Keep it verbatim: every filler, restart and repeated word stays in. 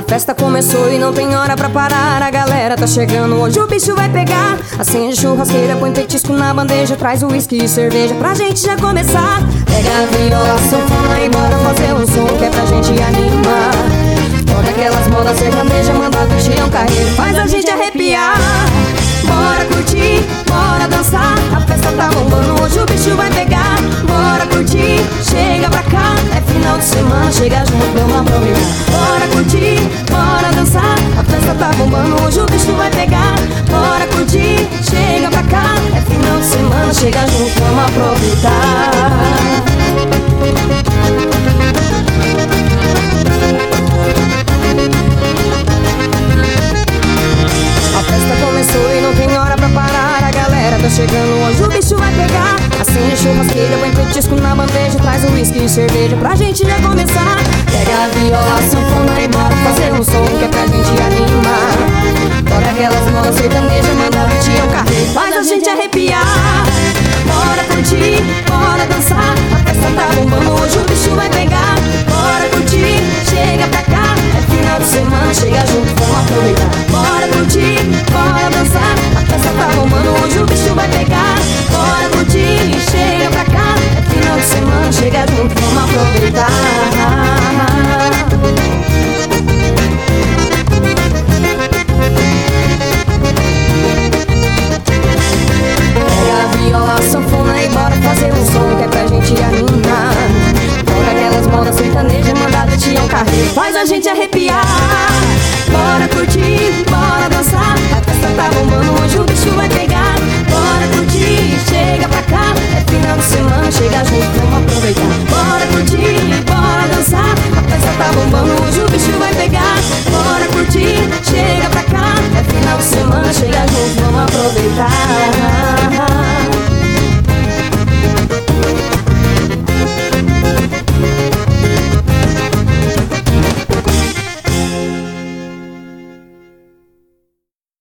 festa começou e não tem hora pra parar. A galera tá chegando, hoje o bicho vai pegar. Acende churrasqueira, põe petisco na bandeja, traz o uísque e cerveja pra gente já começar. Pega a viola, sanfona e bora fazer um som que é pra gente animar. Toca aquelas modas sertanejas, manda curtir um carreiro, faz a gente arrepiar. Bora curtir, bora dançar, a festa tá bombando, hoje o bicho vai pegar. Bora curtir, chega pra cá, é final de semana, chega junto, vamos aproveitar. Bora curtir, bora dançar, a festa tá bombando, hoje o bicho vai pegar. Bora curtir, chega pra cá, é final de semana, chega junto, vamos aproveitar. A festa começou e não tem hora pra parar. A galera tá chegando, hoje o bicho vai pegar. Acende churrasqueira, põe petisco na bandeja, traz o uísque e cerveja pra gente já começar.